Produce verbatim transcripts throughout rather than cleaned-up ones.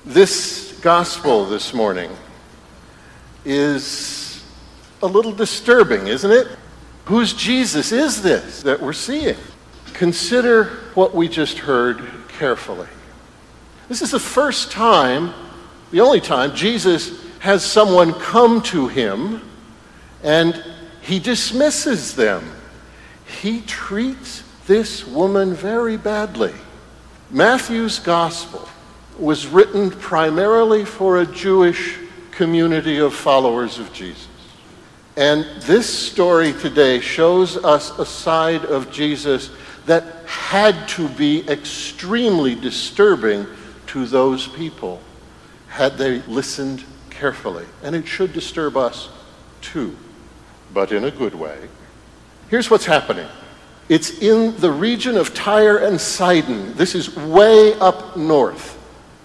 This gospel this morning is a little disturbing, isn't it? Whose Jesus is this that we're seeing? Consider what we just heard carefully. This is the first time, the only time, Jesus has someone come to him and he dismisses them. He treats this woman very badly. Matthew's gospel was written primarily for a Jewish community of followers of Jesus. And this story today shows us a side of Jesus that had to be extremely disturbing to those people had they listened carefully. And it should disturb us too, but in a good way. Here's what's happening. It's in the region of Tyre and Sidon. This is way up north.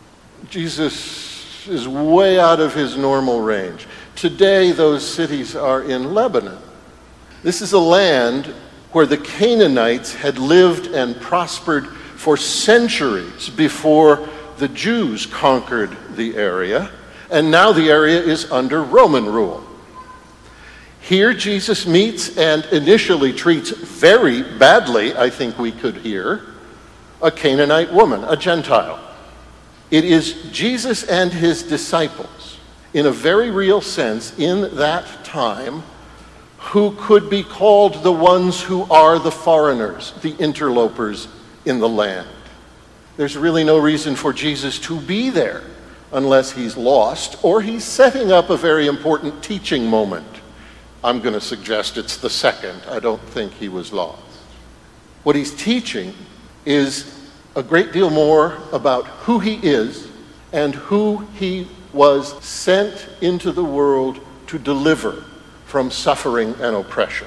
Jesus is way out of his normal range. Today, those cities are in Lebanon. This is a land where the Canaanites had lived and prospered for centuries before the Jews conquered the area, and now the area is under Roman rule. Here, Jesus meets and initially treats very badly, I think we could hear, a Canaanite woman, a Gentile. It is Jesus and his disciples, in a very real sense, in that time, who could be called the ones who are the foreigners, the interlopers in the land. There's really no reason for Jesus to be there unless he's lost or he's setting up a very important teaching moment. I'm going to suggest it's the second. I don't think he was lost. What he's teaching is a great deal more about who he is and who he was sent into the world to deliver from suffering and oppression.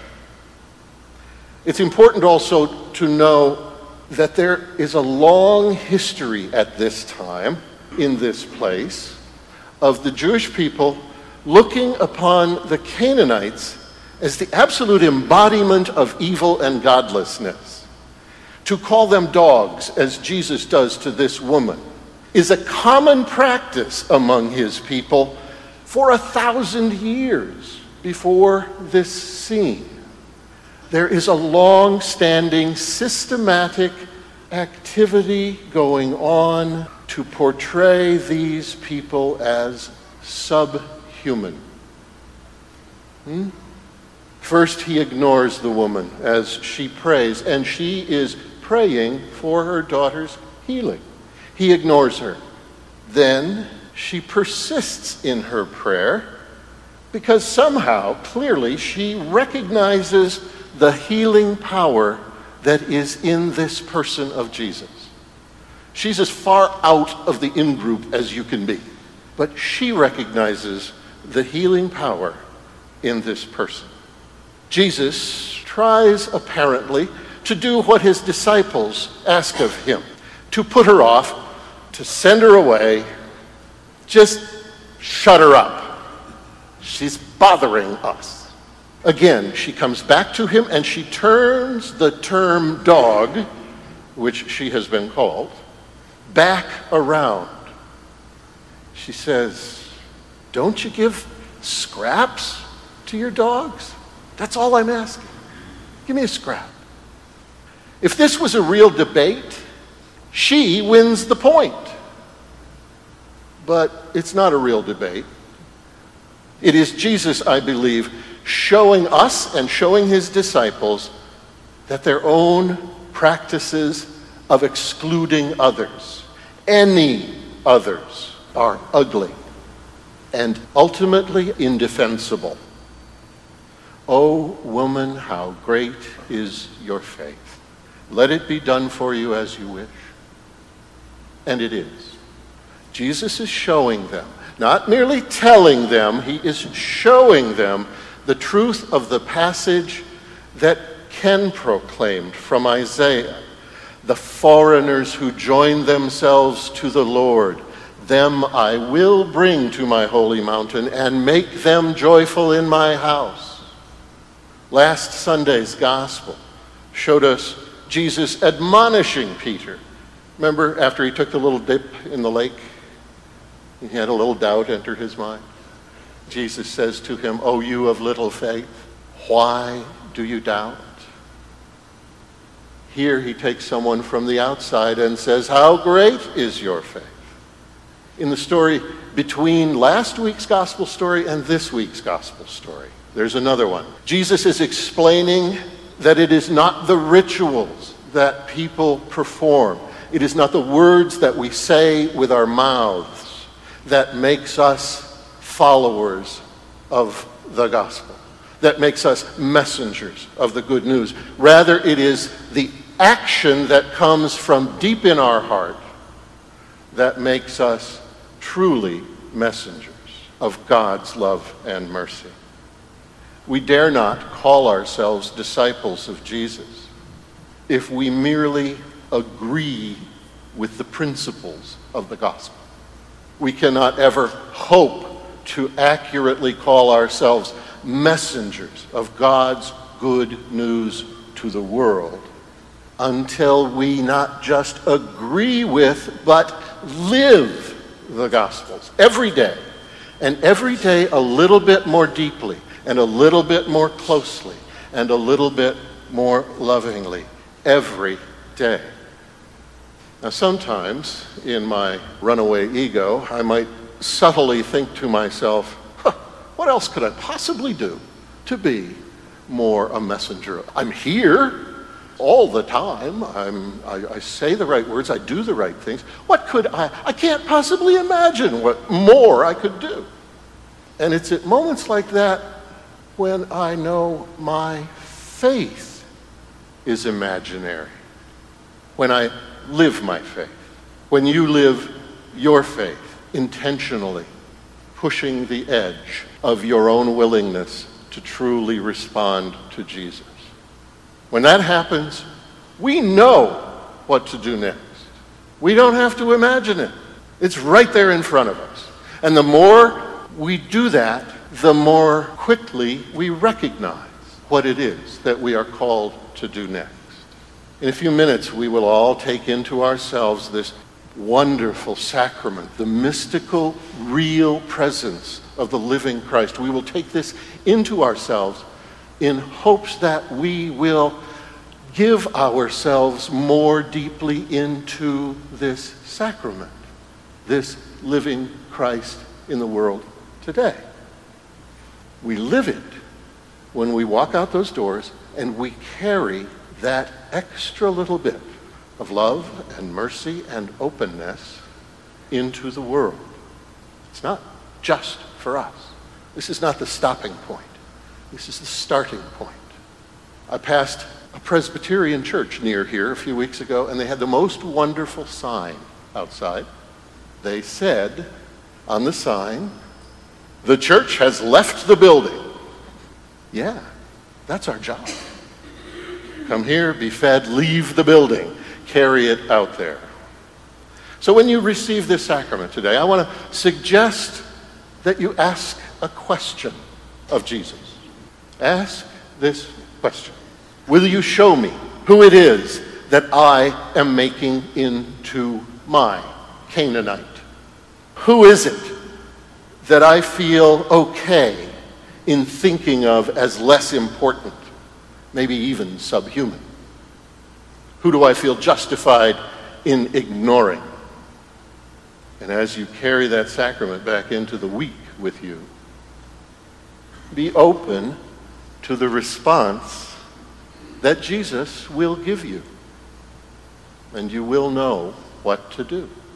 It's important also to know that there is a long history at this time, in this place, of the Jewish people looking upon the Canaanites as the absolute embodiment of evil and godlessness. To call them dogs, as Jesus does to this woman, is a common practice among his people for a thousand years before this scene. There is a long-standing, systematic activity going on to portray these people as subhuman. Hmm? First, he ignores the woman as she prays, and she is praying for her daughter's healing. He ignores her. Then she persists in her prayer because somehow, clearly, she recognizes the healing power that is in this person of Jesus. She's as far out of the in-group as you can be, but she recognizes the healing power in this person. Jesus tries, apparently, to do what his disciples ask of him, to put her off, to send her away. Just shut her up. She's bothering us. Again, she comes back to him and she turns the term dog, which she has been called, back around. She says, "Don't you give scraps to your dogs? That's all I'm asking. Give me a scrap." If this was a real debate, she wins the point. But it's not a real debate. It is Jesus, I believe, showing us and showing his disciples that their own practices of excluding others, any others, are ugly and ultimately indefensible. "O woman, how great is your faith. Let it be done for you as you wish." And it is. Jesus is showing them, not merely telling them, he is showing them the truth of the passage that Ken proclaimed from Isaiah. "The foreigners who join themselves to the Lord, them I will bring to my holy mountain and make them joyful in my house." Last Sunday's gospel showed us Jesus admonishing Peter. Remember, after he took the little dip in the lake? He had a little doubt enter his mind. Jesus says to him, "O you of little faith, why do you doubt?" Here he takes someone from the outside and says, "How great is your faith?" In the story between last week's gospel story and this week's gospel story, there's another one. Jesus is explaining that it is not the rituals that people perform. It is not the words that we say with our mouths that makes us followers of the gospel, that makes us messengers of the good news. Rather, it is the action that comes from deep in our heart that makes us truly messengers of God's love and mercy. We dare not call ourselves disciples of Jesus if we merely agree with the principles of the gospel. We cannot ever hope to accurately call ourselves messengers of God's good news to the world until we not just agree with, but live the Gospels every day, and every day a little bit more deeply, and a little bit more closely, and a little bit more lovingly every day. Now, sometimes in my runaway ego, I might subtly think to myself, huh, what else could I possibly do to be more a messenger? I'm here all the time. I'm, I, I say the right words. I do the right things. What could I, I can't possibly imagine what more I could do. And it's at moments like that when I know my faith is imaginary. When I live my faith. When you live your faith intentionally, pushing the edge of your own willingness to truly respond to Jesus. When that happens, we know what to do next. We don't have to imagine it. It's right there in front of us. And the more we do that, the more quickly we recognize what it is that we are called to do next. In a few minutes, we will all take into ourselves this wonderful sacrament, the mystical, real presence of the living Christ. We will take this into ourselves in hopes that we will give ourselves more deeply into this sacrament, this living Christ in the world today. We live it when we walk out those doors and we carry that extra little bit of love and mercy and openness into the world. It's not just for us. This is not the stopping point. This is the starting point. I passed a Presbyterian church near here a few weeks ago, and they had the most wonderful sign outside. They said on the sign, "The church has left the building." Yeah, that's our job. Come here, be fed, leave the building, carry it out there. So when you receive this sacrament today, I want to suggest that you ask a question of Jesus. Ask this question. Will you show me who it is that I am making into my Canaanite? Who is it that I feel okay in thinking of as less important, maybe even subhuman? Who do I feel justified in ignoring? And as you carry that sacrament back into the week with you, be open to the response that Jesus will give you, and you will know what to do.